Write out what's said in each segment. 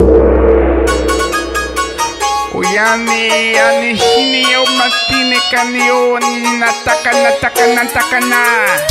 Uyani, ani, shini, eu, matine, canio, ni, nataka, nataka, nataka, na.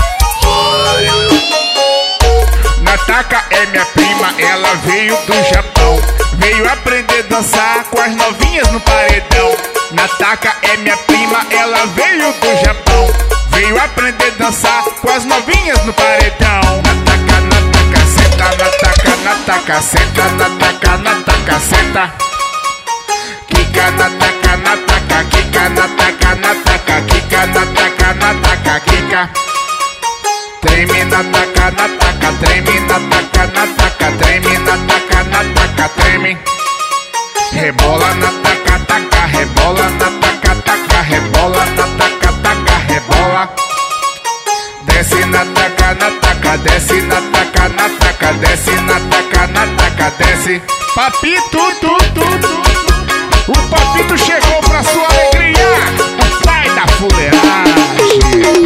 Nataka é minha prima, ela veio do Japão. Veio aprender a dançar com as novinhas no paredão. Nataka é minha prima, ela veio do Japão. Veio aprender a dançar com as novinhas no paredão. Nataka, nataka, senta, nataka, nataka, senta, nataka, nataka, senta. Kika, nataka, nataka, kika, nataka, nataka, kika, nataka, nataka, kika. Treme, nataka, nataka, treme, nataka, nataka, treme, nataka, nataka, treme. Rebola, nataka, taka, rebola, nataka, taka, rebola, nataka, taka, rebola. Desce, nataka, nataka, desce, nataka, nataka, desce, nataka, nataka, desce. Papito, o Papito chegou pra sua alegria, o pai da fuleiragem.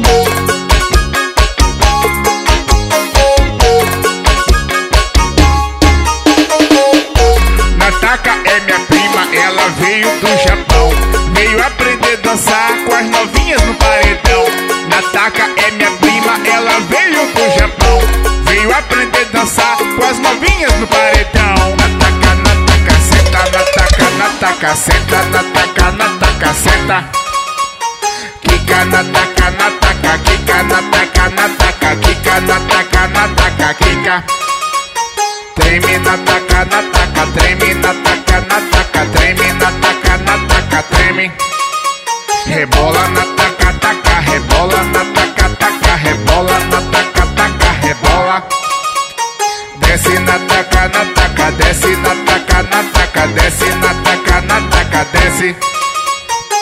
Nataka é minha prima, ela veio do Japão. Veio aprender a dançar com as novinhas no paredão. Nataka é minha prima, ela veio do Japão. Veio aprender a dançar com as novinhas no paredão. Nataka, nataka, senta, nataka, nataka, senta, nataka, nataka, senta. Kika, nataka, nataka, kika, nataka, nataka, kika, nataka, nataka, kika. Treme, nataka, nataka, treme, nataka, nataka, treme, nataka, nataka, treme. Rebola, nataka, taka, rebola, nataka, taka, rebola, nataka, taka, rebola. Desce, nataka, nataka, desce, nataka, nataka, desce, nataka, nataka, desce.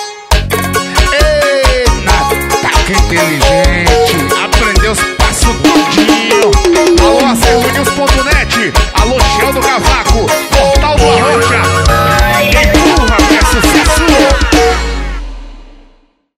Ei, Nataka inteligente, aprendeu os passos